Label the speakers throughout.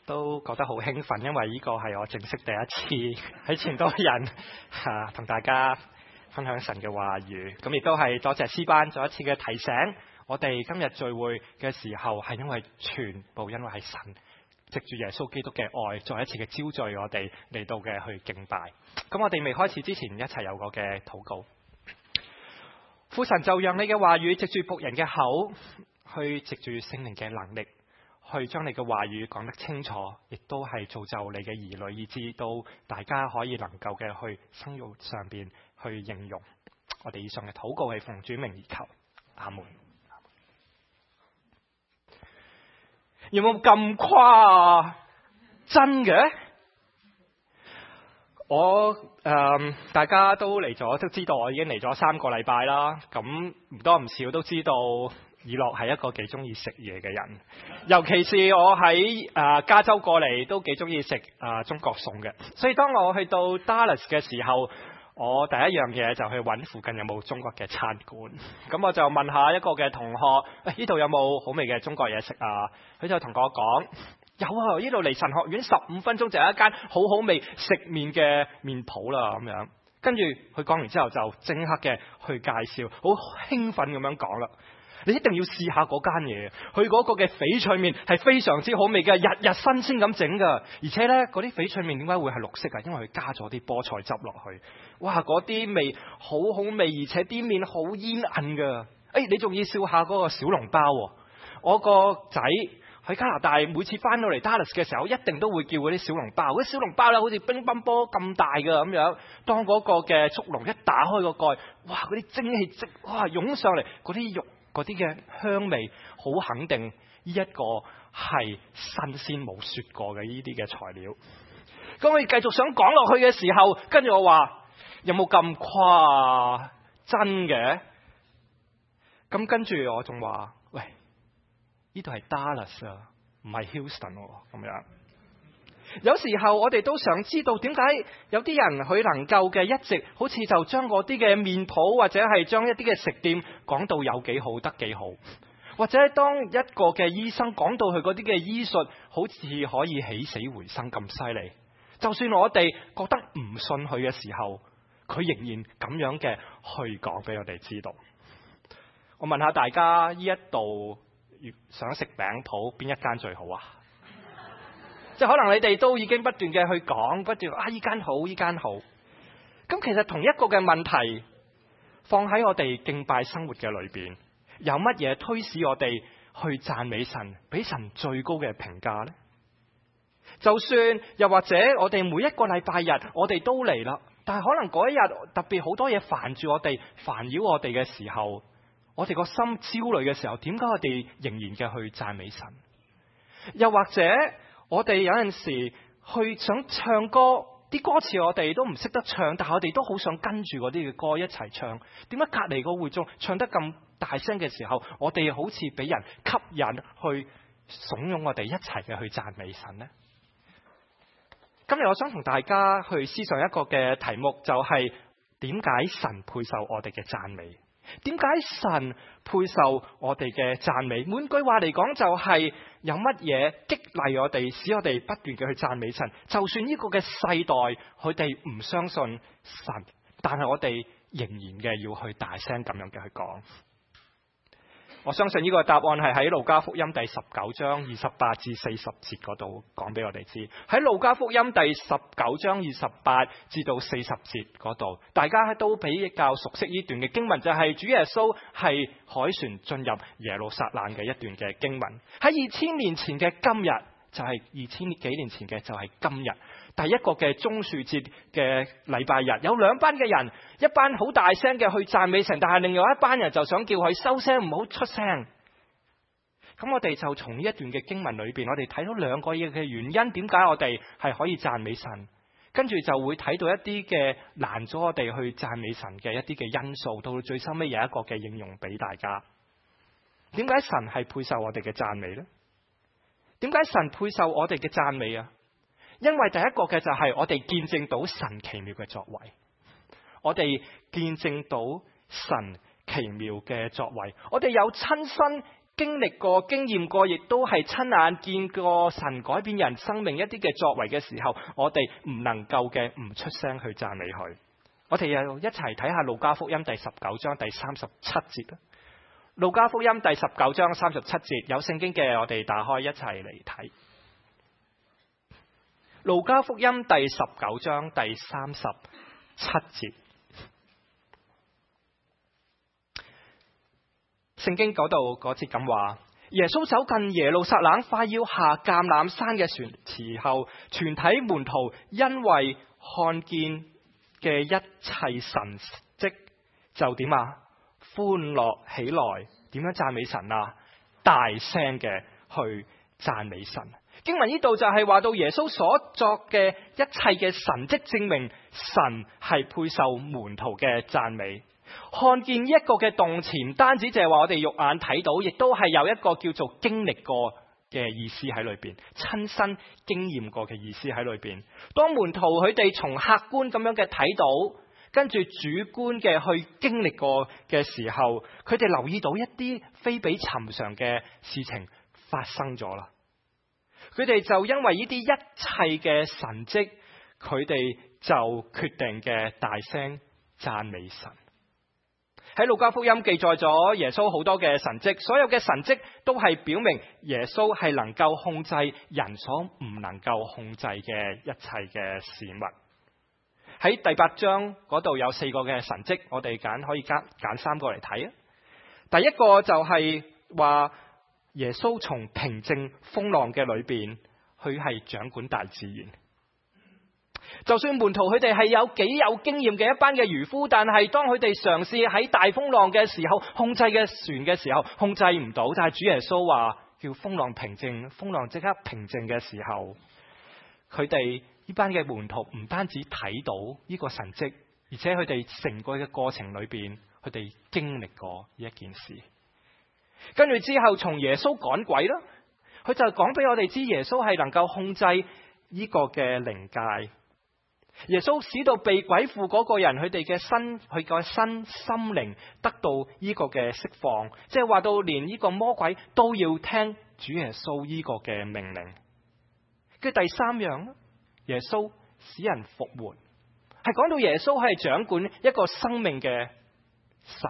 Speaker 1: 都覺得好興奮，因為呢個係我正式第一次喺前多人同大家分享神嘅話語。咁亦都係多謝詩班再一次嘅提醒，我哋今日聚會嘅時候係因為全部因為係神藉住耶穌基督嘅愛，再一次嘅招聚我哋嚟到嘅去敬拜。咁我哋未開始之前，一齊有個嘅禱告。父神，就讓你嘅話語藉住僕人嘅口，去藉住聖靈嘅能力，去將你嘅話語講得清楚，亦都係造就你嘅兒女，以致到大家可以能夠嘅去生活上邊去應用。我哋以上嘅禱告係奉主名而求，阿門。有冇咁誇啊？真嘅？大家都嚟咗，都知道我已經嚟咗3個禮拜啦。咁唔多唔少都知道以諾係一個幾中意食嘢嘅人，尤其是我喺加州過嚟都幾中意食中國餸嘅。所以當我去到 Dallas 嘅時候，我第一樣嘢就去揾附近有冇中國嘅餐館。咁我就問下一個嘅同學，呢度有冇好味嘅中國嘢食啊？佢就同我講，有啊，呢度離神學院15分鐘就有一間好好味食麵嘅麵鋪啦咁樣。跟住佢講完之後就即刻嘅去介紹，好興奮咁樣講啦。你一定要試下嗰間嘢，佢嗰個嘅翡翠麵係非常之好味嘅，日日新鮮咁整噶。而且呢，嗰啲翡翠麵點解會係綠色啊？因為佢加咗啲菠菜汁落去。哇，嗰啲味好好味，而且啲麵好煙韌噶。你仲要笑下嗰個小籠包喎。我個仔喺加拿大每次翻到嚟 Dallas 嘅時候，一定都會叫嗰啲小籠包。嗰啲小籠包咧，好似乒乓波咁大嘅咁樣。當嗰個嘅速龍一打開個蓋，哇！嗰啲蒸汽哇湧上嚟，嗰啲肉嗰啲嘅香味，好肯定呢一個係新鮮冇雪過嘅呢啲嘅材料。咁我哋繼續想講落去嘅時候，跟住我話有冇咁誇？真嘅？咁跟住我仲話，喂，呢度係 Dallas 啊，唔係 Houston 咁樣。有時候我哋都想知道點解有啲人佢能夠嘅一直好似就將嗰啲嘅麵鋪或者係將一啲嘅食店講到有幾好得幾好，或者當一個嘅醫生講到佢嗰啲嘅醫術好似可以起死回生咁犀利，就算我哋覺得唔信佢嘅時候，佢仍然咁樣嘅去講俾我哋知道。我問下大家，呢一度想食餅鋪邊一間最好啊？即係可能你哋都已經不斷嘅去講，不斷依間好，依間好。咁其實同一個嘅問題放喺我哋敬拜生活嘅裏邊，有乜嘢推使我哋去讚美神，俾神最高嘅評價呢？就算又或者我哋每一個禮拜日我哋都嚟啦，但係可能嗰一日特別好多嘢煩住我哋，煩擾我哋嘅時候，我哋個心焦慮嘅時候，點解我哋仍然嘅去讚美神？又或者我哋有陣時去想唱歌，啲歌詞我哋都唔識得唱，但係我哋都好想跟住嗰啲嘅歌一齊唱。點解隔籬個會眾唱得咁大聲嘅時候，我哋好似俾人吸引去慫恿我哋一齊嘅去讚美神呢？今日我想同大家去思想一個嘅題目，就係點解神配受我哋嘅讚美？點解神配受我哋嘅讚美？換句話嚟講，就係有乜嘢激勵我哋，使我哋不斷嘅去讚美神。就算呢個嘅世代佢哋唔相信神，但係我哋仍然嘅要去大聲咁樣嘅去講。我相信呢個答案係喺路加福音第19章28至40節嗰度講俾我哋知。喺路加福音第19章28至到40節嗰度，大家都比較熟悉呢段嘅經文，就係主耶穌係凱旋進入耶路撒冷嘅一段嘅經文。喺2000年前嘅今日，就係2000幾年前嘅就係今日，第一個嘅棕樹節嘅禮拜日，有兩班嘅人，一班好大聲嘅去讚美神，但係另外一班人就想叫佢收聲，唔好出聲。咁我哋就從呢一段嘅經文裏邊，我哋睇到兩個嘢嘅原因，點解我哋係可以讚美神，跟住就會睇到一啲嘅難咗我哋去讚美神嘅一啲嘅因素，到最收尾有一個嘅應用俾大家。點解神係配受我哋嘅讚美呢？點解神配受我哋嘅讚美啊？因為第一個嘅就係我哋見證到神奇妙嘅作為，我哋見證到神奇妙嘅作為，我哋有親身經歷過、經驗過，亦都係親眼見過神改變人生命一啲嘅作為嘅時候，我哋唔能夠嘅唔出聲去讚美佢。我哋又一齊睇下路加福音第19章第37節啦。路加福音第19章37節，有聖經嘅我哋打開一齊嚟睇。路加福音第19章第37節，聖經嗰度嗰節咁話：耶穌走近耶路撒冷，快要下橄欖山嘅時候，全體門徒因為看見嘅一切神蹟就點啊？歡樂起來。點樣讚美神啊？大聲嘅去讚美神。經文呢度就係話到耶穌所作嘅一切嘅神蹟，證明神係配受門徒嘅讚美。看見一個嘅動詞，唔單止就係話我哋肉眼睇到，亦都係有一個叫做經歷過嘅意思喺裏邊，親身經驗過嘅意思喺裏邊。當門徒佢哋從客觀咁樣嘅睇到，跟住主觀嘅去經歷過嘅時候，佢哋留意到一啲非比尋常嘅事情發生咗啦。佢哋就因為呢啲一切嘅神蹟，佢哋就決定嘅大聲讚美神。喺路加福音記載咗耶穌好多嘅神蹟，所有嘅神蹟都係表明耶穌係能夠控制人所唔能夠控制嘅一切嘅事物。喺第8章嗰度有4個嘅神蹟，我哋可以揀3個嚟睇啊。第一個就係話耶穌從平靜風浪嘅裏邊，佢係掌管大自然。就算門徒佢哋係有幾有經驗嘅一班嘅漁夫，但係當佢哋嘗試喺大風浪嘅時候控制嘅船嘅時候，控制唔到。但係主耶穌話叫風浪平靜，風浪即刻平靜嘅時候，佢哋呢班嘅門徒唔單止睇到呢個神蹟，而且佢哋成個嘅過程裏邊，佢哋經歷過呢一件事。跟住之後從耶穌趕鬼啦，佢就講俾我哋知耶穌係能夠控制呢個嘅靈界。耶穌使到被鬼附嗰個人，佢哋嘅佢個身心靈得到呢個嘅釋放，即係話到連呢個魔鬼都要聽主耶穌呢個嘅命令。跟住第3樣，耶穌使人復活，係講到耶穌係掌管一個生命嘅神。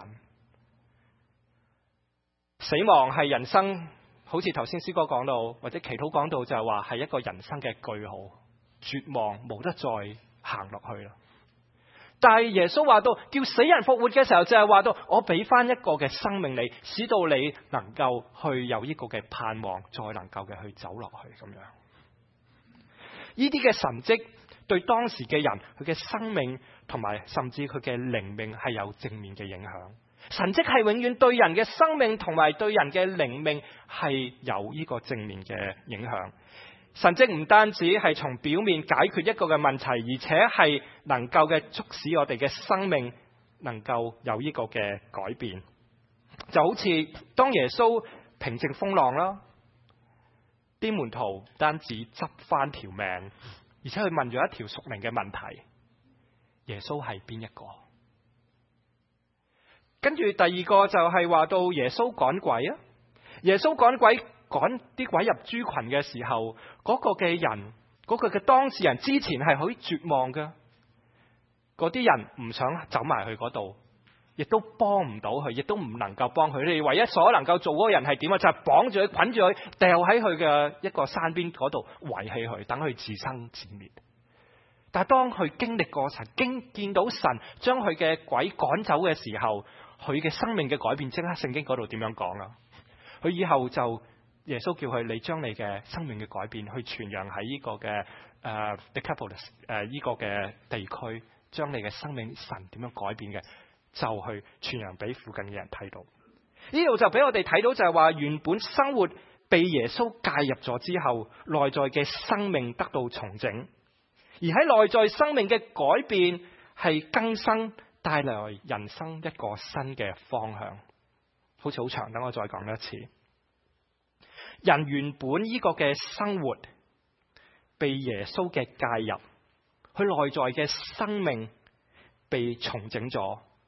Speaker 1: 死亡係人生，好似頭先詩哥講到，或者祈禱講到，就係話係一個人生嘅句號，絕望冇得再行落去啦。但係耶穌話到叫死人復活嘅時候，就係話到我俾翻一個嘅生命你，使到你能夠去有呢個嘅盼望，再能夠嘅去走落去咁樣。呢啲嘅神蹟對當時嘅人，佢嘅生命同埋甚至佢嘅靈命係有正面嘅影響。神蹟係永遠對人嘅生命同埋對人嘅靈命係有呢個正面嘅影響。神蹟唔單止係從表面解決一個嘅問題，而且係能夠嘅促使我哋嘅生命能夠有呢個嘅改變。就好似當耶穌平靜風浪啦，啲門徒唔單止執翻條命，而且佢問咗一條屬靈嘅問題：耶穌係邊一個？跟住第二個就係話到耶穌趕鬼啊！耶穌趕鬼，趕啲鬼入豬群嘅時候，嗰個嘅人，嗰個嘅當事人之前係好絕望嘅，嗰啲人唔想走埋去嗰度，亦都幫唔到佢，亦都唔能夠幫佢。你唯一所能夠做嗰個人係點啊？就係綁住佢，捆住佢，掉喺佢嘅一個山邊嗰度遺棄佢，等佢自生自滅。但係當佢經歷過神，見到神將佢嘅鬼趕走嘅時候，佢嘅生命嘅改變，即刻聖經嗰度點樣講啊？佢以後就耶穌叫佢，你將你嘅生命嘅改變去傳揚喺呢個嘅Decapolis 呢個嘅地區，將你嘅生命神點樣改變嘅，就去傳揚俾附近嘅人睇到。呢度就俾我哋睇到就係話，原本生活被耶穌介入咗之後，內在嘅生命得到重整，而喺內在生命嘅改變係更新，帶來人生一個新嘅方向。好似好長，等我再講一次。人原本呢個嘅生活被耶穌嘅介入，佢內在嘅生命被重整咗，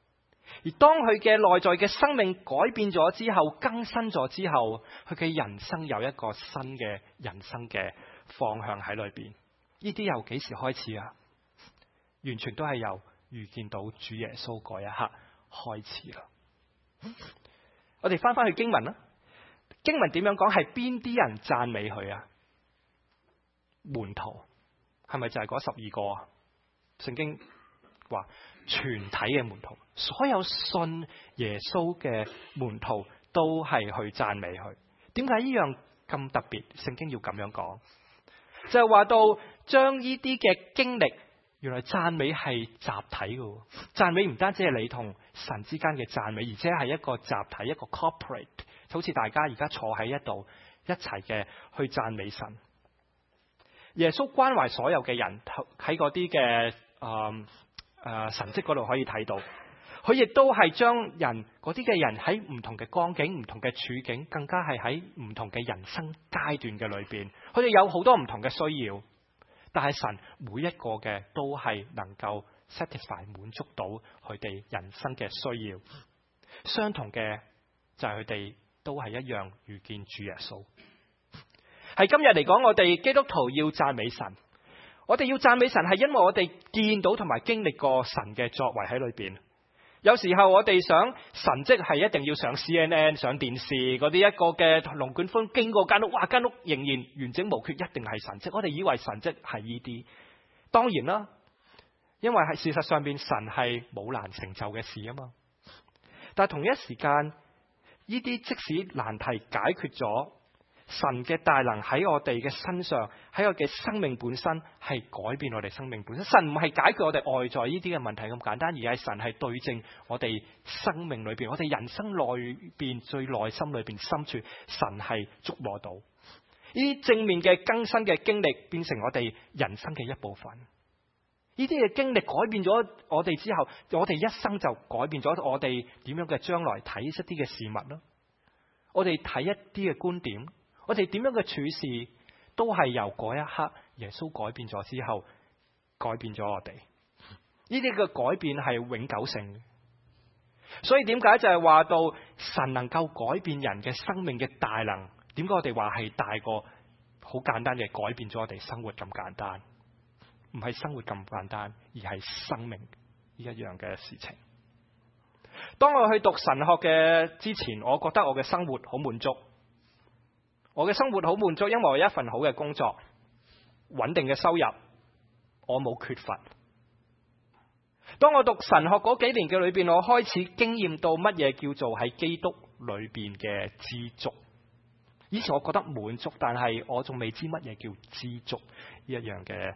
Speaker 1: 而當佢嘅內在嘅生命改變咗之後，更新咗之後，佢嘅人生有一個新嘅人生嘅方向喺裏邊。呢啲由幾時開始啊？完全都係由遇見到主耶穌嗰一刻開始啦。我哋翻去經文啦，經文點樣講？係邊啲人讚美佢啊？門徒係咪就係嗰12個啊？聖經話全體嘅門徒，所有信耶穌嘅門徒都係去讚美佢。點解呢樣咁特別？聖經要咁樣講，就係話到將呢啲嘅經歷，原來讚美係集體嘅。讚美唔單止係你同神之間嘅讚美，而且係一個集體，一個 corporate， 好似大家而家坐喺一度一齊嘅去讚美神。耶穌關懷所有嘅人，喺嗰啲嘅神蹟嗰度可以睇到，佢亦都係將人嗰啲嘅人喺唔同嘅光景、唔同嘅處境，更加係喺唔同嘅人生階段嘅裏邊，佢哋有好多唔同嘅需要，但係神每一個嘅都係能夠 satisfy 滿足到佢哋人生嘅需要。相同嘅就係佢哋都係一樣遇見主耶穌。係今日嚟講，我哋基督徒要讚美神。我哋要讚美神係因為我哋見到同埋經歷過神嘅作為喺裏邊。有時候我哋想神蹟係一定要上 CNN 上電視嗰啲，一個嘅龍捲風經過間屋，哇，間屋仍然完整無缺，一定係神蹟。我哋以為神蹟係呢啲，當然啦，因為係事實上邊神係冇難成就嘅事啊嘛。但係同一時間，呢啲即使難題解決咗，神嘅大能喺我哋嘅身上，喺我嘅生命本身係改變我哋生命本身。神唔係解決我哋外在呢啲嘅問題咁簡單，而係神係對正我哋生命裏邊，我哋人生內邊最內心裏邊深處，神係觸摸到呢啲正面嘅更新嘅經歷，變成我哋人生嘅一部分。呢啲嘅經歷改變咗我哋之後，我哋一生就改變咗我哋點樣嘅將來睇一啲嘅事物咯。我哋睇一啲嘅觀點。我哋點樣嘅處事，都係由嗰一刻耶穌改變咗之後，改變咗我哋。呢啲嘅改變係永久性嘅。所以點解就係話到神能夠改變人嘅生命嘅大能？點解我哋話係大過好簡單嘅改變咗我哋生活咁簡單？唔係生活咁簡單，而係生命呢一樣嘅事情。當我去讀神學嘅之前，我覺得我嘅生活好滿足。我嘅生活好滿足，因為我有一份好嘅工作，穩定嘅收入，我冇缺乏。當我讀神學嗰幾年嘅裏邊，我開始經驗到乜嘢叫做喺基督裏邊嘅知足。以前我覺得滿足，但係我仲未知乜嘢叫知足呢一樣嘅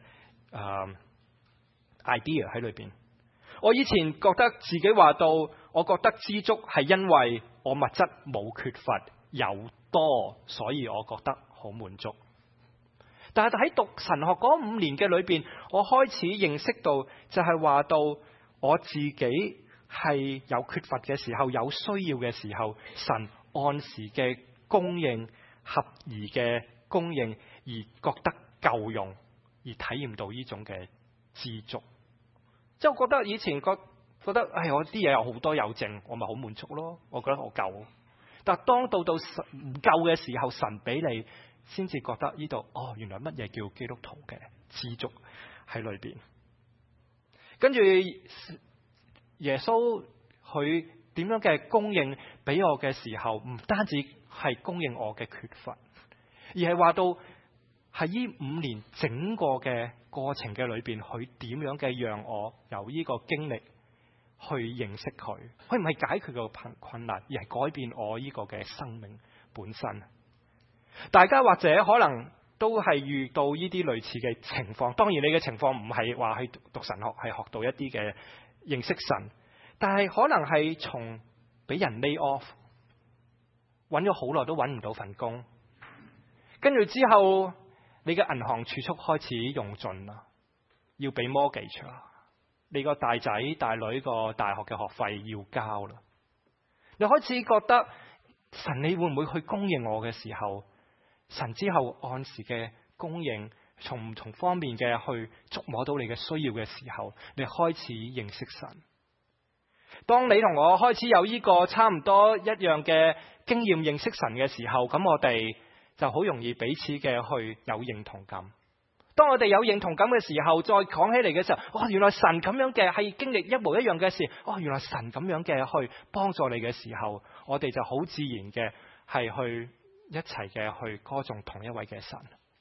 Speaker 1: idea 喺裏邊。我以前覺得自己話到，我覺得知足係因為我物質冇缺乏，有多，所以我覺得好滿足。但係喺讀神學嗰5年嘅裏邊，我開始認識到，就係話到我自己係有缺乏嘅時候，有需要嘅時候，神按時嘅供應，合宜嘅供應，而覺得夠用，而體驗到呢種嘅知足。即係我覺得以前覺得，我啲嘢有好多有剩，我咪好滿足咯，我覺得我夠。但當到唔夠嘅時候，神俾你先至覺得呢度，原來乜嘢叫基督徒嘅知足喺裏邊。跟住耶穌佢點樣嘅供應俾我嘅時候，唔單止係供應我嘅缺乏，而係話到係呢5年整個嘅過程嘅裏邊，佢點樣嘅讓我由呢個經歷去認識佢，佢唔係解決個困難，而係改變我呢個嘅生命本身。大家或者可能都係遇到呢啲類似嘅情況，當然你嘅情況唔係話去讀神學係學到一啲嘅認識神，但係可能係從俾人 lay off， 揾咗好耐都揾唔到份工，跟住之後你嘅銀行儲蓄開始用盡啦，要俾 mortgage 啦。你個大仔大女個大學嘅學費要交啦，你開始覺得神你會唔會去供應我嘅時候，神之後按時嘅供應，從唔同方面嘅去觸摸到你嘅需要嘅時候，你開始認識神。 當你同我開始有呢個差唔多一樣嘅經驗認識神嘅時候，咁我哋就好容易彼此嘅去有認同感。當我哋有認同感嘅時候，再講起嚟嘅時候，原來神咁樣嘅係經歷一模一樣嘅事，原來神咁樣嘅去幫助你嘅時候，我哋就好自然嘅係去一齊嘅去歌頌同一位嘅神。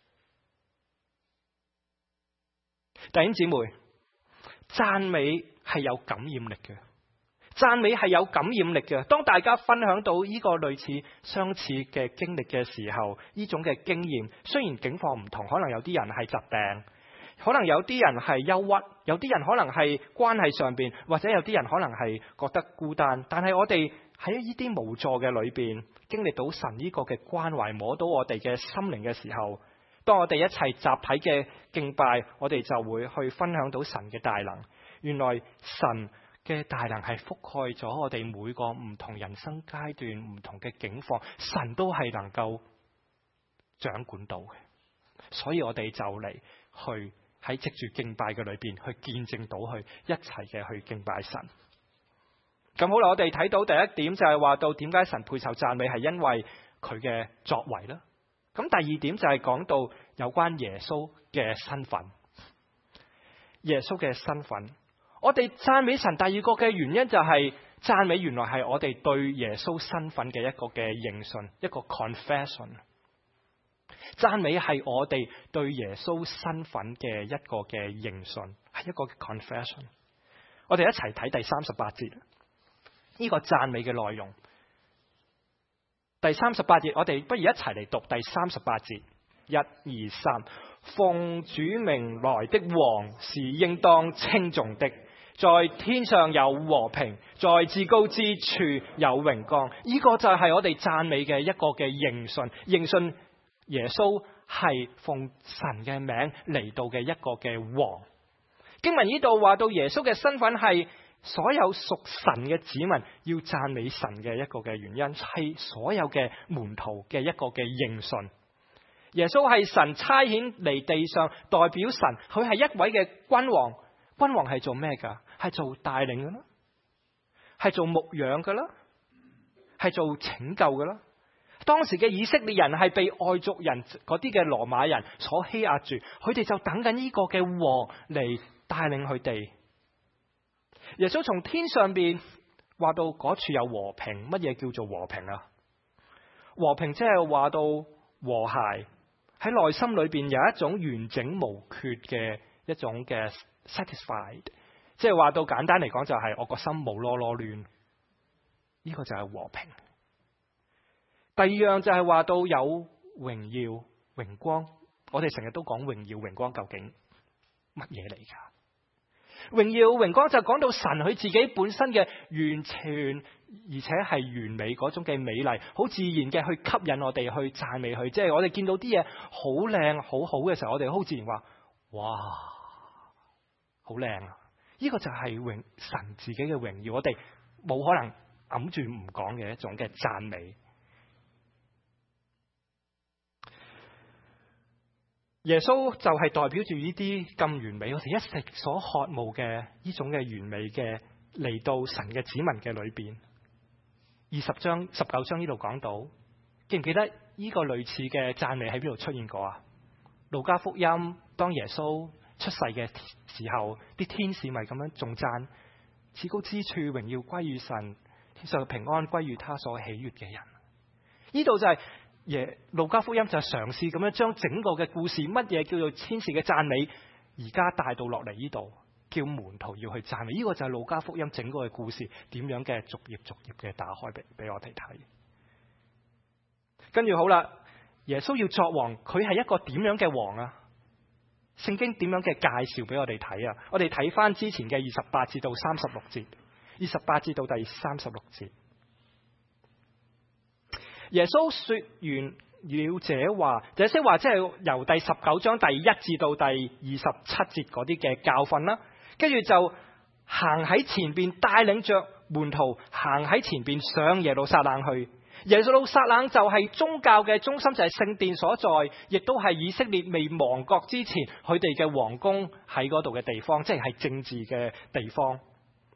Speaker 1: 弟兄姊妹，讚美係有感染力嘅。讚美係有感染力嘅。當大家分享到呢個類似相似嘅經歷嘅時候，呢種嘅經驗，雖然境況唔同，可能有啲人係疾病，可能有啲人係憂鬱，有啲人可能係關係上邊，或者有啲人可能係覺得孤單，但係我哋喺呢啲無助嘅裏邊，經歷到神呢個嘅關懷，摸到我哋嘅心靈嘅時候，當我哋一齊集體嘅敬拜，我哋就會去分享到神嘅大能。原來神嘅大能係覆蓋咗我哋每個唔同人生階段、唔同嘅境況，神都係能夠掌管到嘅。所以我哋就嚟去喺藉住敬拜嘅裏邊去見證到，去一齊嘅去敬拜神。咁好啦，我哋睇到第一點就係話到點解神配受讚美，係因為佢嘅作為啦。咁第二點就係講到有關耶穌嘅身份，耶穌嘅身份。我哋讚美神第二個嘅原因就係讚美原來係我哋對耶穌身份嘅一個嘅認信，一個 confession。讚美係我哋對耶穌身份嘅一個嘅認信，係一個 confession。我哋一齊睇第38節，呢個讚美嘅內容。第38節，我哋不如一齊嚟讀第38節，1、2、3。奉主名來的王是應當稱頌的，在天上有和平，在至高之處有榮光。呢個就係我哋讚美嘅一個嘅認信，認信耶穌係奉神嘅名嚟到嘅一個嘅王。經文呢度話到耶穌嘅身份係所有屬神嘅子民要讚美神嘅一個嘅原因，係所有嘅門徒嘅一個嘅認信。耶穌係神差遣嚟地上代表神，佢係一位嘅君王。君王係做咩噶？係做帶領噶啦，係做牧養噶啦，係做拯救噶啦。當時嘅以色列人係被外族人嗰啲嘅羅馬人所欺壓住，佢哋就等緊呢個嘅王嚟帶領佢哋。耶穌從天上邊話到嗰處有和平。乜嘢叫做和平啊？和平即係話到和諧，喺內心裏邊有一種完整無缺嘅一種嘅 satisfied， 即係話到簡單嚟講就係我個心冇囉囉攣，呢個就係和平。第二樣就係話到有榮耀榮光。我哋成日都講榮耀榮光，究竟乜嘢嚟噶？榮耀榮光就講到神佢自己本身嘅完全而且係完美嗰種嘅美麗，好自然嘅去吸引我哋去讚美佢。即係我哋見到啲嘢好靚好好嘅時候，我哋好自然話哇好靚啊！呢個就係神自己嘅榮耀，我哋冇可能揞住唔講嘅一種嘅讚美。耶穌就係代表住呢啲咁完美，我哋一直所渴慕嘅呢種嘅完美嘅嚟到神嘅子民嘅裏邊。20章19章呢度講到，記唔記得呢個類似嘅讚美喺邊度出現過啊？路加福音當耶穌出世嘅時候，啲天使咪咁樣頌讚，至高之處榮耀歸於神，天上嘅平安歸於他所喜悅嘅人。呢度就係路加福音就係嘗試咁樣將整個嘅故事，乜嘢叫做天使嘅讚美，而家帶到落嚟呢度，叫門徒要去讚美。呢個就係路加福音整個嘅故事點樣嘅逐頁逐頁嘅打開俾我哋睇。跟住好啦，耶穌要作王，佢係一個點樣嘅王啊？聖經點樣嘅介紹俾我哋睇啊？我哋睇翻之前嘅28至到36節，28至到第36節。耶穌說完了這話，這些話即係由第19章第1至到第27節嗰啲嘅教訓啦。跟住就行喺前邊，帶領着門徒行喺前邊上耶路撒冷去。耶路撒冷就係宗教嘅中心，就係聖殿所在，亦都係以色列未亡國之前佢哋嘅皇宮喺嗰度嘅地方，即係政治嘅地方。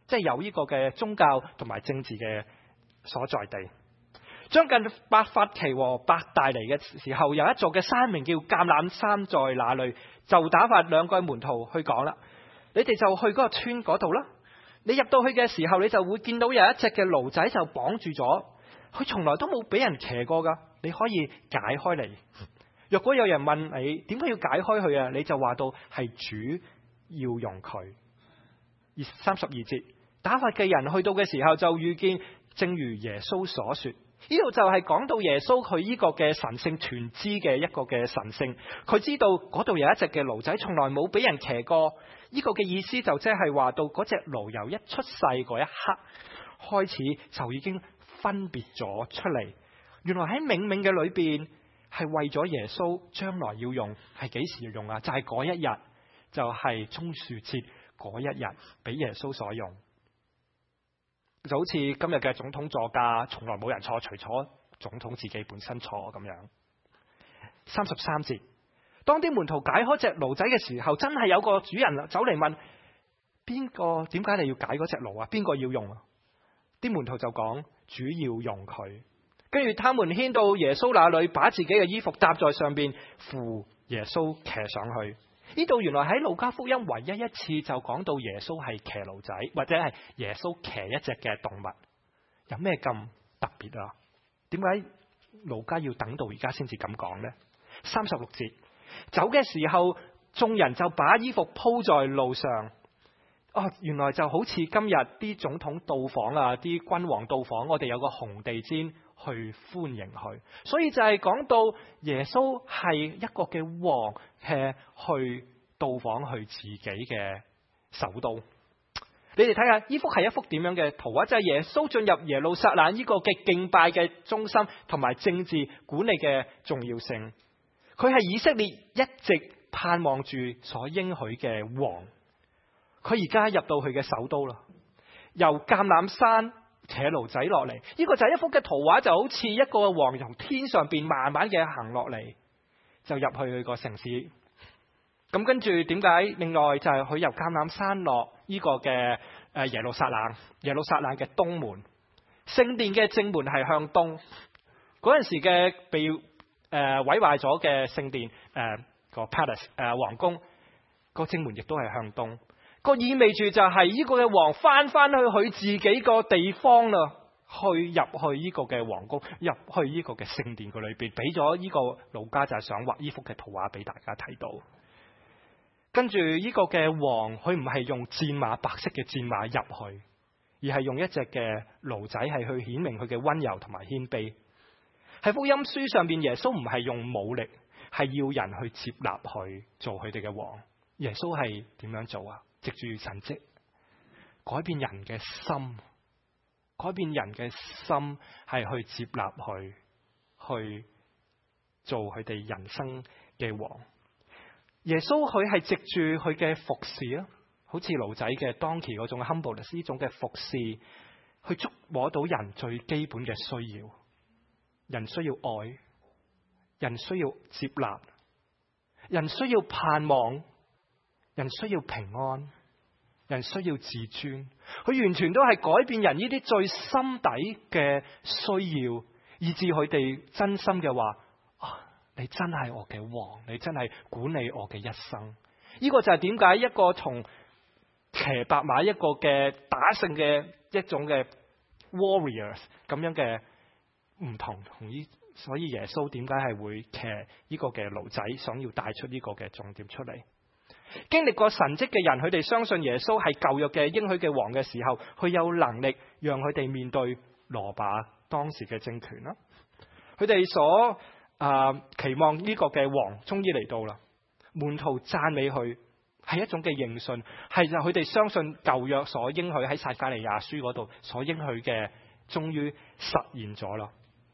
Speaker 1: 即係有呢個嘅宗教同埋政治嘅所在地。將近伯法其和伯大尼嘅時候，有一座嘅山名叫橄欖山，在那裏就打發兩個門徒去講啦，你哋就去嗰個村嗰度啦。你入到去嘅時候，你就會見到有一隻嘅驢仔就綁住咗，佢從來都冇俾人騎過噶，你可以解開嚟。若果有人問你點解要解開佢啊，你就話到係主要用佢。32節，打發嘅人去到嘅時候就遇見，正如耶穌所說。呢度就係講到耶穌佢呢個嘅神性全知嘅一個嘅神性，佢知道嗰度有一隻嘅驢仔從來冇俾人騎過，呢個嘅意思就即係話到嗰隻驢由一出世嗰一刻開始就已經分別咗出嚟，原來喺冥冥嘅裏邊係為咗耶穌將來要用，係幾時要用啊？就係嗰一日，就係棕樹節嗰一日俾耶穌所用。就好似今日嘅總統座駕從來冇人坐，除咗總統自己本身坐咁樣。33節，當啲門徒解開隻驢仔嘅時候，真係有個主人走嚟問，邊個？點解你要解嗰隻驢啊？邊個要用啊？啲門徒就講，主要用佢。跟住他們牽到耶穌那裏，把自己嘅衣服搭在上邊，扶耶穌騎上去。呢度原來喺路加福音唯一一次就講到耶穌係騎驢仔，或者係耶穌騎一隻嘅動物，有咩咁特別啊？點解路加要等到而家先至咁講呢？36節，走嘅時候，眾人就把衣服鋪在路上。原來就好似今日啲總統到訪啊，啲君王到訪，我哋有個紅地氈去歡迎佢，所以就係講到耶穌係一個嘅王，去到訪佢自己嘅首都。你哋睇下呢幅係一幅點樣嘅圖畫，就係耶穌進入耶路撒冷呢個嘅敬拜嘅中心同埋政治管理嘅重要性。佢係以色列一直盼望住所應許嘅王，佢而家入到佢嘅首都啦，由橄欖山騎驢仔落嚟，呢個就係一幅嘅圖畫，就好似一個王從天上邊慢慢嘅行落嚟，就入去佢個城市。咁跟住點解？另外就係佢由橄欖山落呢個嘅耶路撒冷，耶路撒冷嘅東門，聖殿嘅正門係向東。嗰陣時嘅被毀壞咗嘅聖殿個 palace 皇宮個正門亦都係向東。個意味住就係呢個嘅王翻去佢自己個地方啦，入去呢個嘅皇宮，入去呢個嘅聖殿個裏邊，俾咗呢個路加就係想畫呢幅嘅圖畫俾大家睇到。跟住呢個嘅王，佢唔係用戰馬，白色嘅戰馬入去，而係用一隻嘅驢仔，係去顯明佢嘅溫柔同埋謙卑。喺福音書上邊，耶穌唔係用武力，係要人去接納佢做佢哋嘅王。耶穌係點樣做啊？藉住神蹟改變人嘅心，改變人嘅心係去接納佢，去做佢哋人生嘅王。耶穌佢係藉住佢嘅服侍啦，好似驢仔嘅當期嗰種 humbleness 呢種嘅服侍，去觸摸到人最基本嘅需要。人需要愛，人需要接納，人需要盼望，人需要平安，人需要自尊。佢完全都係改變人呢啲最心底嘅需要，以致佢哋真心嘅話，你真係我嘅王，你真係管理我嘅一生。呢個就係點解一個從騎白馬一個嘅打勝嘅一種嘅 warriors 咁樣嘅唔同，所以耶穌點解係會騎呢個嘅驢仔，想要帶出呢個嘅重點出嚟。經歷過神蹟嘅人，佢哋相信耶穌係舊約嘅應許嘅王嘅時候，佢有能力讓佢哋面對羅馬當時嘅政權啦。佢哋所期望呢個嘅王終於嚟到啦，門徒讚美佢係一種嘅認信，係就佢哋相信舊約所應許喺撒迦利亞書嗰度所應許嘅，終於實現咗啦。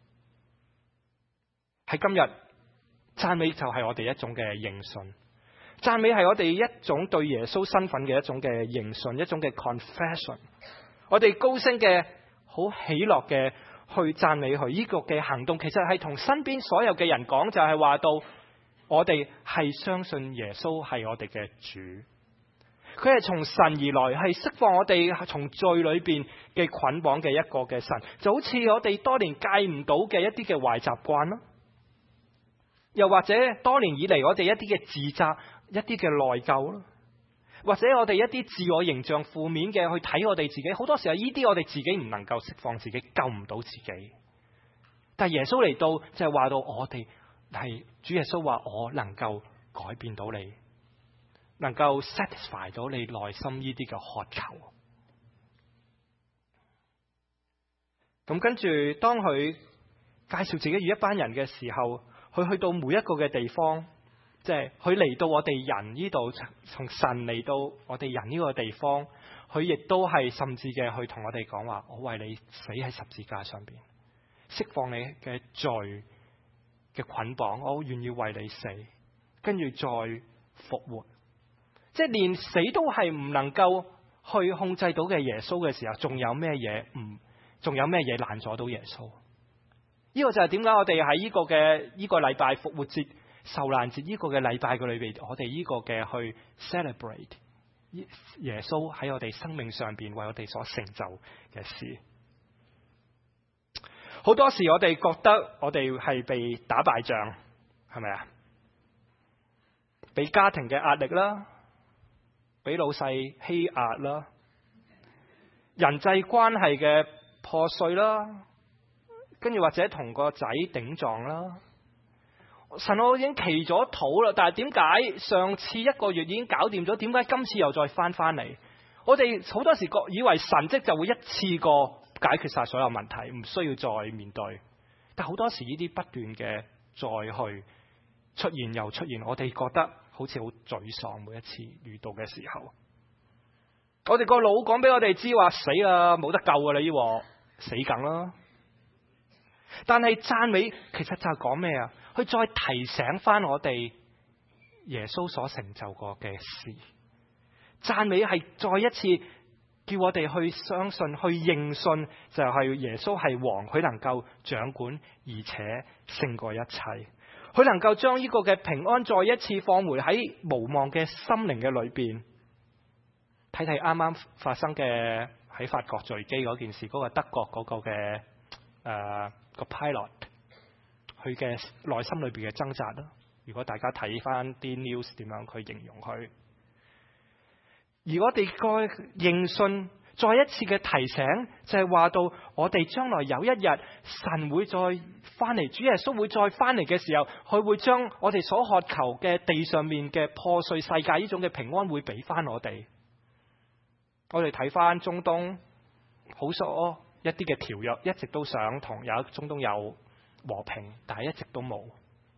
Speaker 1: 喺今日，讚美就係我哋一種嘅認信，讚美係我哋一種對耶穌身份嘅一種嘅認信，一種嘅 confession。我哋高聲嘅好喜樂嘅去讚美佢，呢個嘅行動其實係同身邊所有嘅人講，就係話到我哋係相信耶穌係我哋嘅主。 佢係從神而來，係釋放我哋從罪裏邊嘅捆綁嘅一個嘅神，就好似我哋多年戒唔到嘅一啲嘅壞習慣咯，又或者多年以嚟我哋一啲嘅自責、一啲嘅內疚咯，或者我哋一啲自我形象負面嘅去睇我哋自己，好多時候呢啲我哋自己唔能夠釋放自己，救唔到自己。但耶穌嚟到就係話到我哋係主耶穌話我能夠改變到你，能夠 satisfy 到你內心呢啲嘅渴求。咁跟住當佢介紹自己與一班人嘅時候，佢去到每一個嘅地方，即係佢嚟到我哋人呢度，從神嚟到我哋人呢個地方，佢亦都係甚至嘅去同我哋講話，我為你死喺十字架上邊，釋放你嘅罪嘅捆綁，我願意為你死，跟住再復活。即係連死都係唔能夠去控制到嘅耶穌嘅時候，仲有咩嘢仲有咩嘢攔阻到耶穌？呢個就係點解我哋喺呢個嘅呢個禮拜復活節、受難節呢個嘅禮拜嘅裏邊，我哋呢個嘅去 celebrate 耶穌喺我哋生命上邊為我哋所成就嘅事。好多時我哋覺得我哋係被打敗仗，係咪啊？俾家庭嘅壓力啦，俾老細欺壓啦，人際關係嘅破碎啦，跟住或者同個仔頂撞啦。神，我已經祈咗禱啦，但係點解上次一個月已經搞掂咗，點解今次又再翻嚟？我哋好多時以為神蹟就會一次過解決晒所有問題，唔需要再面對。但好多時呢啲不斷嘅再去出現又出現，我哋覺得好似好沮喪。每一次遇到嘅時候，我哋個腦講俾我哋知話死啦，冇得救噶啦，呢鑊死梗啦。但係讚美其實就係講咩啊？佢再提醒翻我哋耶穌所成就過嘅事。讚美係再一次叫我哋去相信、去認信，就係耶穌係王，佢能夠掌管，而且勝過一切。佢能夠將呢個嘅平安再一次放回喺無望嘅心靈嘅裏邊。睇睇啱啱發生嘅喺法國墜機嗰件事，嗰個德國嗰個嘅個 pilot， 佢嘅內心裏邊嘅掙扎啦。如果大家睇翻啲 news 點樣去形容佢，而我哋該認信，再一次嘅提醒就係話到我哋將來有一日神會再翻嚟，主耶穌會再翻嚟嘅時候，佢會將我哋所渴求嘅地上面嘅破碎世界呢種嘅平安會俾翻我哋。我哋睇翻中東好多一啲嘅條約，一直都想同中東有和平，但係一直都冇。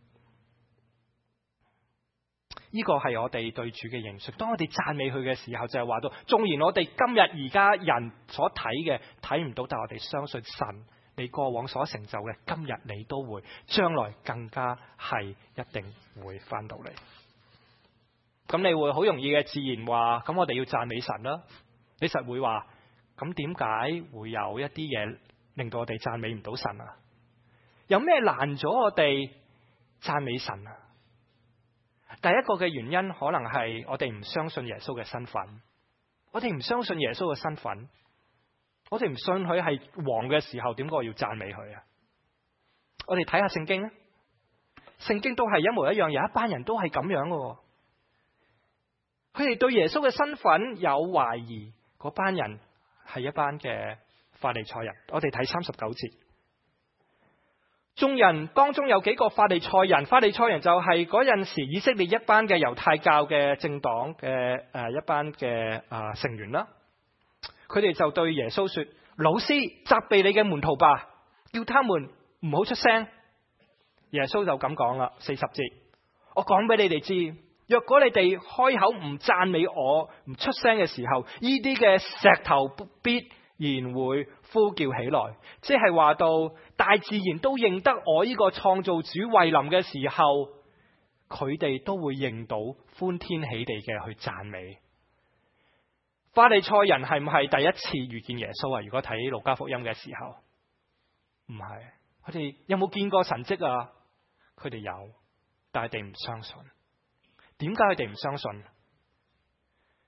Speaker 1: 呢個係我哋對主嘅認識。當我哋讚美佢嘅時候，就係話到，縱然我哋今日而家人所睇嘅睇唔到，但我哋相信神，你過往所成就嘅，今日你都會，將來更加係一定會翻到嚟。咁你會好容易嘅自然話，咁我哋要讚美神啦。你實會話，咁點解會有一啲嘢令到我哋讚美唔到神啊？有咩難咗我哋讚美神啊？第一個嘅原因可能係我哋唔相信耶穌嘅身份，我哋唔相信耶穌嘅身份，我哋唔信佢係王嘅時候，點解我要讚美佢啊？我哋睇下聖經啊，聖經都係一模一樣，有一班人都係咁樣嘅，佢哋對耶穌嘅身份有懷疑。嗰班人係一班嘅法利賽人。我哋睇39節，眾人當中有幾個法利賽人，法利賽人就係嗰陣時以色列一班嘅猶太教嘅政黨嘅一班嘅成員啦。佢哋就對耶穌說：老師，責備你嘅門徒吧，叫他們唔好出聲。耶穌就咁講啦，40節，我講俾你哋知，若果你哋開口唔讚美我，唔出聲嘅時候，呢啲嘅石頭必然會呼叫起來。即係話到大自然都認得我呢個創造主惠臨嘅時候，佢哋都會認到，歡天喜地嘅去讚美。法利賽人係唔係第一次遇見耶穌啊？如果睇路加福音嘅時候，唔係。佢哋有冇見過神蹟啊？佢哋有，但係佢哋唔相信。點解佢哋唔相信？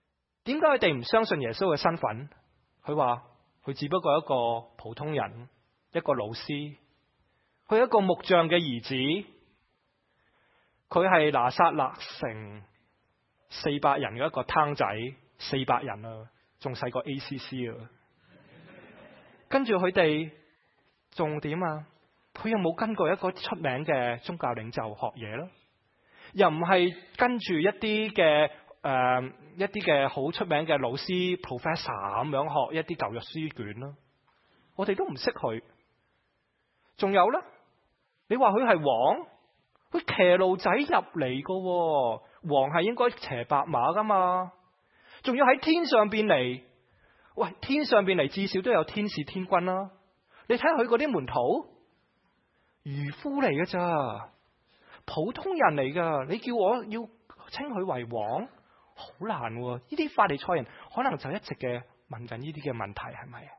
Speaker 1: 點解佢哋唔相信耶穌嘅身份？佢話佢只不過一個普通人，一個老師，佢係一個木匠嘅兒子，佢係拿撒勒城400人嘅一個攤仔，400人啊，仲細過 ACC 啊。跟住佢哋仲點啊？佢又冇跟過一個出名嘅宗教領袖學嘢咯，又唔係跟住一啲嘅好出名嘅老師 professor 咁樣學一啲舊約書卷咯。我哋都唔識佢。仲有咧，你話佢係王，佢騎驢仔入嚟噶，王係應該騎白馬噶嘛？仲要喺天上邊嚟，喂，天上邊嚟至少都有天使天軍啦。你睇下佢嗰啲門徒，漁夫嚟嘅咋，普通人嚟噶。你叫我要稱佢為王，好難喎。呢啲法利賽人可能就一直嘅問緊呢啲嘅問題，係咪？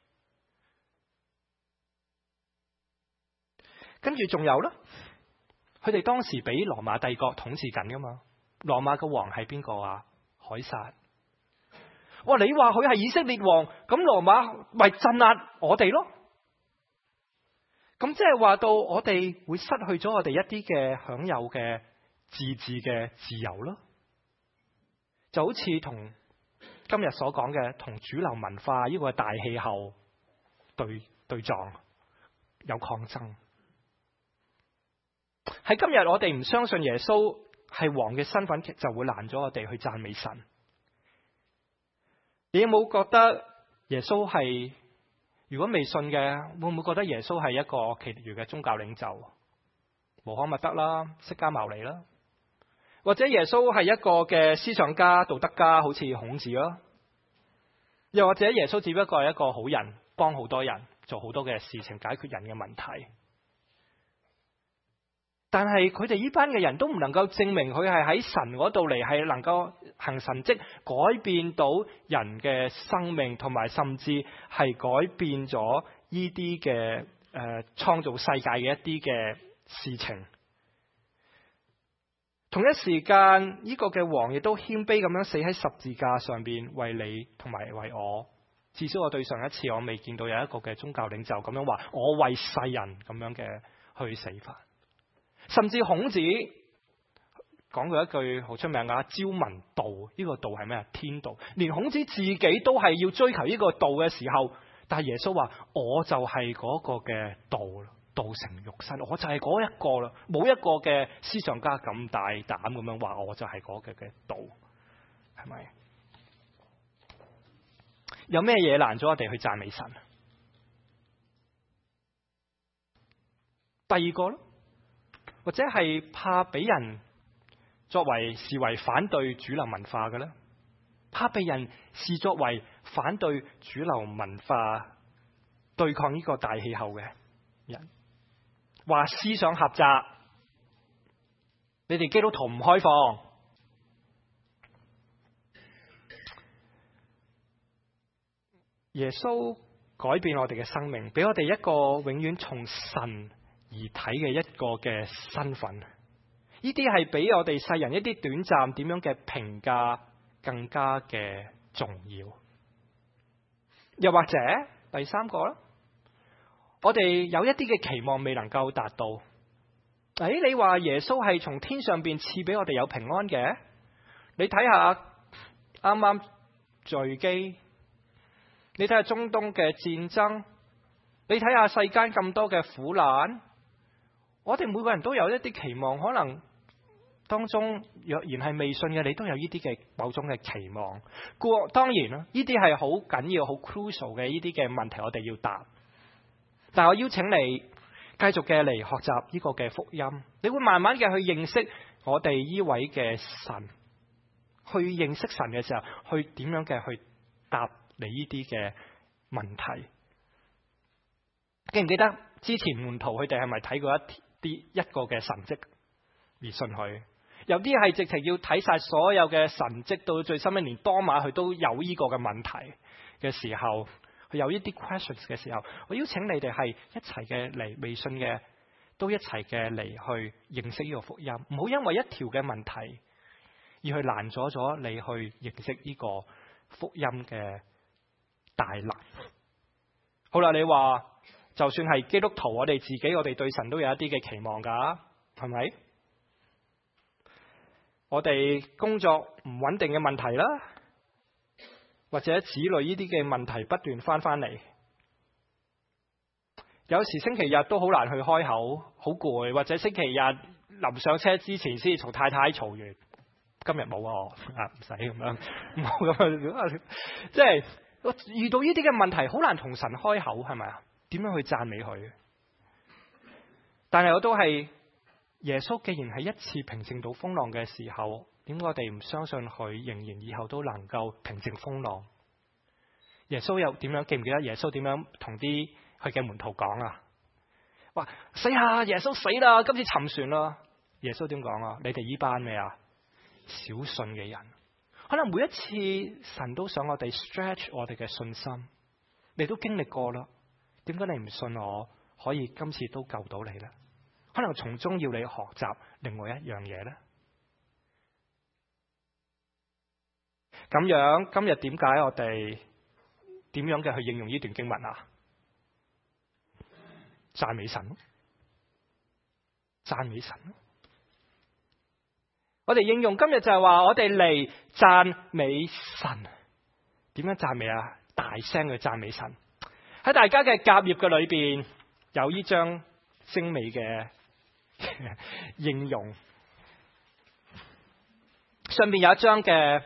Speaker 1: 跟住仲有啦，佢哋當時俾羅馬帝國統治緊噶嘛？羅馬嘅王係邊個啊？凱撒。哇！你話佢係以色列王，咁羅馬咪鎮壓我哋咯？咁即係話到我哋會失去咗我哋一啲嘅享有嘅自治嘅自由咯，就好似同今日所講嘅同主流文化呢個大氣候對撞，有抗爭。喺今日我哋唔相信耶穌係王嘅身份，就會攔咗我哋去讚美神。你有冇覺得耶穌係？如果未信嘅，會唔會覺得耶穌係一個其餘嘅宗教領袖？穆罕默德啦，釋迦牟尼啦，或者耶穌係一個嘅思想家、道德家，好似孔子咯？又或者耶穌只不過係一個好人，幫好多人做好多嘅事情，解決人嘅問題？但係佢哋呢班嘅人都唔能夠證明佢係喺神嗰度嚟，係能夠行神蹟，改變到人嘅生命，同埋甚至係改變咗呢啲嘅創造世界嘅一啲嘅事情。同一時間，呢個嘅王亦都謙卑咁樣死喺十字架上邊，為你同埋為我。至少我對上一次我未見到有一個嘅宗教領袖咁樣話，我為世人咁樣嘅去死法。甚至孔子講過一句好出名嘅朝聞道，呢個道係咩啊？天道。連孔子自己都係要追求呢個道嘅時候，但係耶穌話我就係嗰個嘅道，道成肉身，我就係嗰一個啦。冇一個嘅思想家咁大膽咁樣話我就係嗰個嘅道，係咪？有咩嘢難咗我哋去讚美神？第二個咯，或者係怕俾人視為反對主流文化嘅咧，怕被人視作為反對主流文化、對抗呢個大氣候嘅人，話思想狹窄，你哋基督徒唔開放。耶穌改變我哋嘅生命，俾我哋一個永遠從神而睇嘅一個嘅身份。呢啲係比我哋世人一啲短暫點樣嘅評價更加嘅重要。又或者第三個啦，我哋有一啲嘅期望未能夠達到。你話耶穌係從天上邊賜俾我哋有平安嘅？你睇下啱啱墜機，你睇下中東嘅戰爭，你睇下世間咁多嘅苦難，我哋每個人都有一啲期望，可能當中若然係未信嘅，你都有呢啲嘅某種嘅期望。當然啦，呢啲係好緊要、好 crucial 嘅呢啲嘅問題，我哋要答。但我邀請你繼續嘅嚟學習呢個嘅福音，你會慢慢嘅去認識我哋呢位嘅神，去認識神嘅時候，去點樣嘅去答你呢啲嘅問題。記唔記得之前門徒佢哋係咪睇過一個嘅神蹟而信佢？有啲係直情要睇晒所有嘅神蹟，到最深一年當晚佢都有呢個嘅問題嘅時候，佢有呢啲 questions 嘅時候，我邀請你哋係一齊嘅嚟，未信嘅都一齊嘅嚟去認識呢個福音，唔好因為一條嘅問題而去攔阻咗你去認識呢個福音嘅大能。好啦，你話就算係基督徒，我哋自己，我哋對神都有一啲嘅期望㗎，係咪？我哋工作唔穩定嘅問題啦，或者子女呢啲嘅問題不斷翻嚟，有時星期日都好難去開口，好攰，或者星期日臨上車之前先同太太嘈完，今日冇唔使咁樣，冇咁樣，即係遇到呢啲嘅問題，好難同神開口，係咪啊？點樣去讚美佢？但係我都係耶穌，既然係一次平靜到風浪嘅時候，點解我哋唔相信佢仍然以後都能夠平靜風浪？耶穌又點樣？記唔記得耶穌點樣同啲佢嘅門徒講啊？話死下耶穌死啦，今次沉船啦！耶穌點講啊？你哋呢班咩啊？小信嘅人，可能每一次神都想我哋 stretch 我哋嘅信心，你都經歷過啦。點解你唔信我可以今次都救到你呢？可能從中要你學習另外一樣嘢呢。咁樣今日點解我哋點樣嘅去應用呢段經文啊？讚美神，讚美神。我哋應用今日就係話我哋嚟讚美神。點樣讚美啊？大聲去讚美神。喺大家嘅夾頁嘅裏邊有呢張精美嘅應用，上面有一張嘅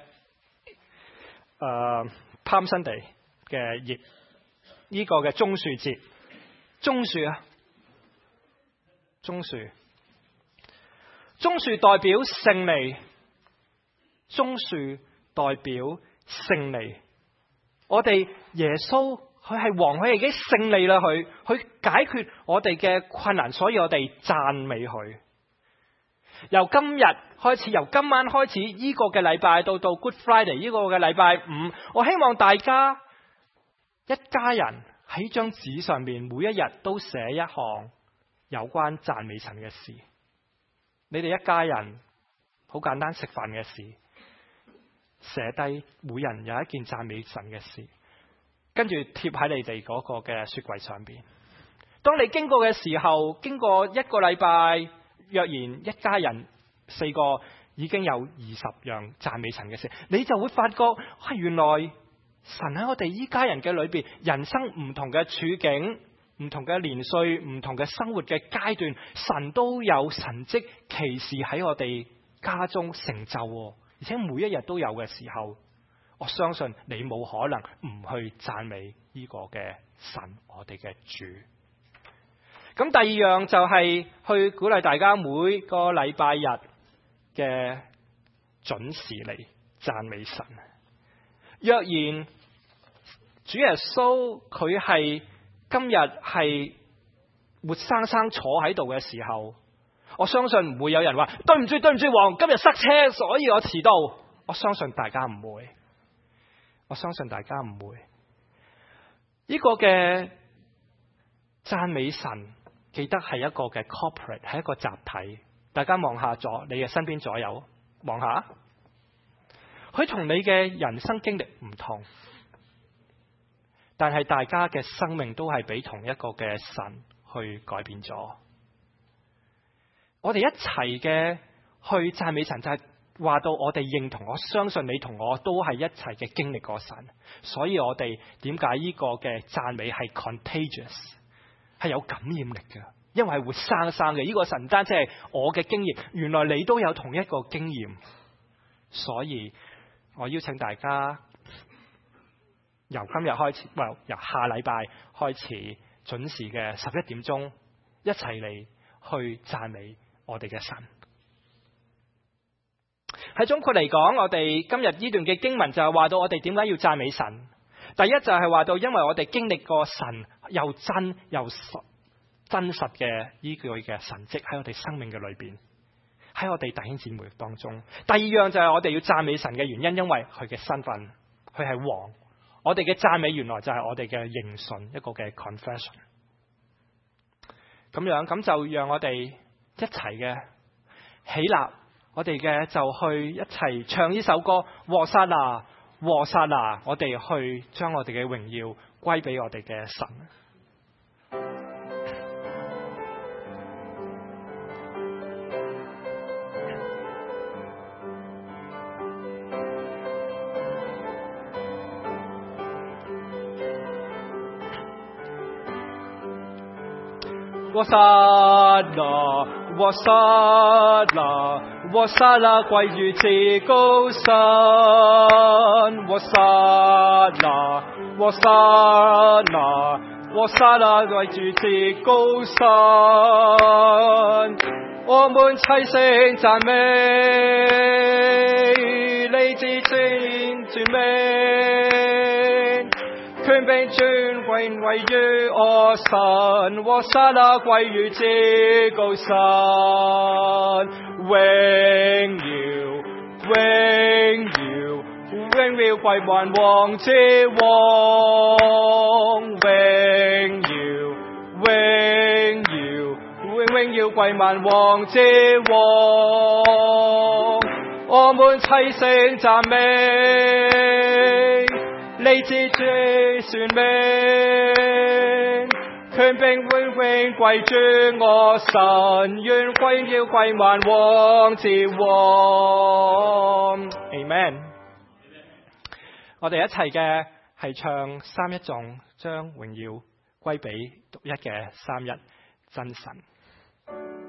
Speaker 1: Palm Sunday嘅頁，呢個嘅棕樹節，棕樹啊，棕樹，棕樹代表勝利，棕樹代表勝利。我哋耶穌佢係王，佢已經勝利啦，佢解決我哋嘅困難，所以我哋讚美佢。由今日開始，由今晚開始，呢個嘅禮拜到 Good Friday 呢個嘅禮拜五，我希望大家一家人喺張紙上面，每一日都寫一項有關讚美神嘅事。你哋一家人好簡單食飯嘅事，寫低每人有一件讚美神嘅事，跟住貼喺你哋嗰個嘅雪櫃上邊。當你經過嘅時候，經過一個禮拜，若然一家人4個已經有20樣讚美神嘅事，你就會發覺原來神喺我哋依家人嘅裏邊，人生唔同嘅處境、唔同嘅年歲、唔同嘅生活嘅階段，神都有神蹟奇事喺我哋家中成就，而且每一日都有嘅時候，我相信你冇可能唔去讚美呢個嘅神，我哋嘅主。咁第二樣就係去鼓勵大家每個禮拜日嘅準時嚟讚美神。若然主耶穌佢係今日係活生生坐喺度嘅時候，我相信唔會有人話對唔住王，今日塞車所以我遲到。我相信大家唔會，我相信大家唔會。呢個嘅讚美神，記得係一個嘅 corporate， 係一個集體。大家望下你嘅身邊左右，望下，佢同你嘅人生經歷唔同，但係大家嘅生命都係俾同一個嘅神去改變咗。我哋一齊嘅去讚美神，就係話到我哋認同，我相信你同我都係一齊嘅經歷過神，所以我哋點解呢個嘅讚美係 contagious， 係有感染力嘅，因為係活生生嘅。呢個神唔單止係我嘅經驗，原來你都有同一個經驗，所以我邀請大家由今日開始，由下禮拜開始，準時嘅11點鐘，一齊嚟去讚美我哋嘅神。喺總括嚟講，我哋今日呢段嘅經文就係話到我哋點解要讚美神。第一就係話到，因為我哋經歷過神又真又真實嘅呢句嘅神蹟喺我哋生命嘅裏邊，喺我哋弟兄姊妹當中。第二樣就係我哋要讚美神嘅原因，因為佢嘅身份，佢係王。我哋嘅讚美原來就係我哋嘅認信，一個嘅 confession。咁就讓我哋一齊嘅起立，我哋嘅就去一齊唱呢首歌，和散那， 和散那，我哋去將我哋嘅榮耀歸俾我哋嘅神。和散那，和散那，和散那歸於至高神。和散那，和散那，和散那歸於至高神。我們齊聲讚美，你至尊尊名，權柄尊貴歸於我神。和散那歸於至高神，榮耀榮耀榮耀歸萬王之王，榮耀榮耀榮耀歸萬王之王。我們齊聲讚美，你至尊名，權柄永永歸於我神，願榮耀歸萬王之王。Amen。我哋一齊嘅係唱三一頌，將榮耀歸俾獨一嘅三一真神。